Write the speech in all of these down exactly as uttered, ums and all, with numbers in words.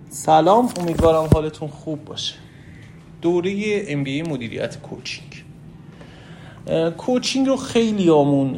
سلام، امیدوارم حالتون خوب باشه. دوره ام بی ای مدیریت کوچینگ. کوچینگ رو خیلی آمون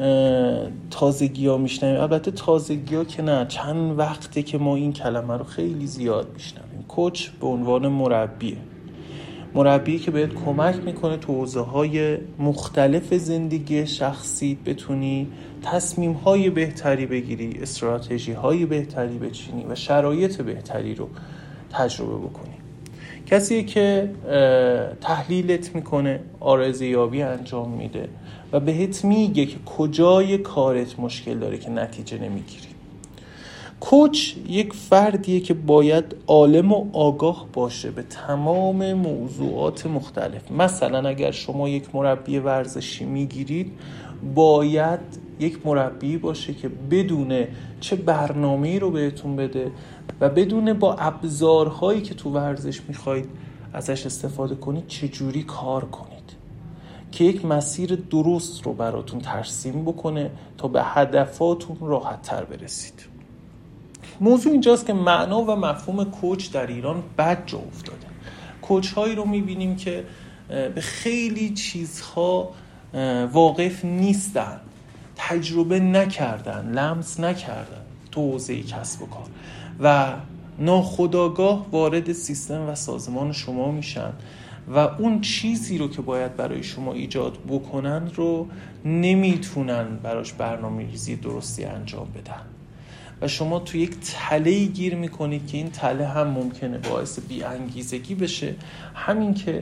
تازگی ها میشنویم. البته تازگی ها که نه، چند وقته که ما این کلمه رو خیلی زیاد میشنویم. کوچ به عنوان مربیه مربی که بهت کمک میکنه تو حوزه‌های مختلف زندگی شخصیت بتونی تصمیم‌های بهتری بگیری، استراتژی‌های بهتری بچینی و شرایط بهتری رو تجربه بکنی. کسیه که تحلیلت میکنه، آرزویابی انجام میده و بهت میگه که کجای کارت مشکل داره که نتیجه نمیگیری. کوچ یک فردیه که باید عالم و آگاه باشه به تمام موضوعات مختلف. مثلا اگر شما یک مربی ورزشی میگیرید، باید یک مربی باشه که بدونه چه برنامه‌ای رو بهتون بده و بدونه با ابزارهایی که تو ورزش میخواید ازش استفاده کنید چجوری کار کنید که یک مسیر درست رو براتون ترسیم بکنه تا به هدفاتون راحت تر برسید. موضوع اینجاست که معنا و مفهوم کوچ در ایران بد جا افتاده. کوچ هایی رو میبینیم که به خیلی چیزها واقف نیستن، تجربه نکردن، لمس نکردن تو حوزه کسب و کار و ناخودآگاه وارد سیستم و سازمان شما میشن و اون چیزی رو که باید برای شما ایجاد بکنن رو نمیتونن براش برنامه‌ریزی درستی انجام بدن و شما تو یک تله‌ای گیر میکنید که این تله هم ممکنه باعث بی انگیزگی بشه، همین که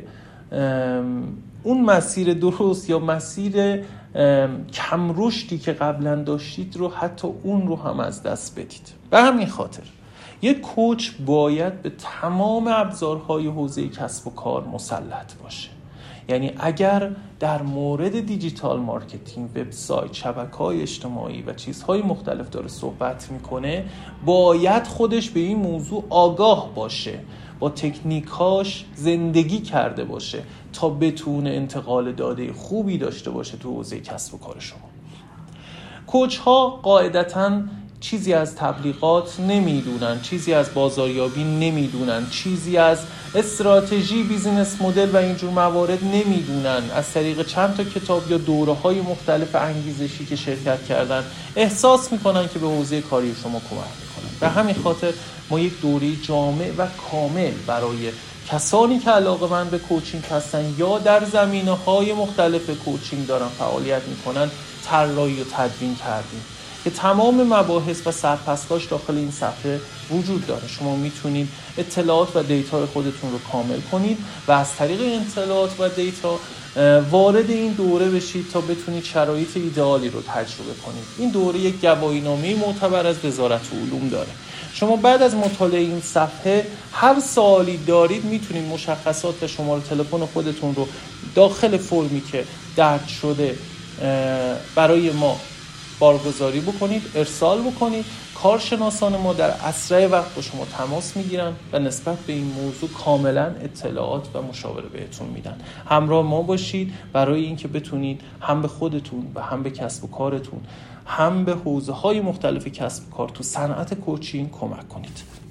اون مسیر درست یا مسیر کم رشدی که قبلا داشتید رو حتی اون رو هم از دست بدید. به همین خاطر یک کوچ باید به تمام ابزارهای حوزه کسب و کار مسلط باشه. یعنی اگر در مورد دیجیتال مارکتینگ، وبسایت، شبکه‌های اجتماعی و چیزهای مختلف داره صحبت میکنه، باید خودش به این موضوع آگاه باشه، با تکنیکاش زندگی کرده باشه تا بتونه انتقال داده خوبی داشته باشه تو حوزه کسب و کار شما. کوچ ها قاعدتاً چیزی از تبلیغات نمیدونن، چیزی از بازاریابی نمیدونن، چیزی از استراتژی، بیزینس مدل و اینجور موارد نمیدونن. از طریق چند تا کتاب یا دوره‌های مختلف انگیزشی که شرکت کردن احساس میکنن که به حوزه کاری شما کمک میکنن. به همین خاطر ما یک دوره جامع و کامل برای کسانی که علاقه‌مند به کوچینگ هستن یا در زمینه‌های مختلف کوچینگ دارن فعالیت میکنن طراحی و تدوین کردیم که تمام مباحث و سرپرستاش داخل این صفحه وجود داره. شما میتونید اطلاعات و دیتای خودتون رو کامل کنید و از طریق اطلاعات و دیتا وارد این دوره بشید تا بتونید شرایط ایدئالی رو تجربه کنید. این دوره یک گواهینامه معتبر از وزارت علوم داره. شما بعد از مطالعه این صفحه هر سوالی دارید میتونید مشخصات و شماره تلفن خودتون رو داخل فرمی که درج شده برای ما بارگذاری بکنید، ارسال بکنید. کارشناسان ما در اسرع وقت با شما تماس میگیرن و نسبت به این موضوع کاملا اطلاعات و مشاوره بهتون میدن. همراه ما باشید برای اینکه بتونید هم به خودتون و هم به کسب و کارتون، هم به حوزه‌های مختلف کسب و کار تو صنعت کوچینگ کمک کنید.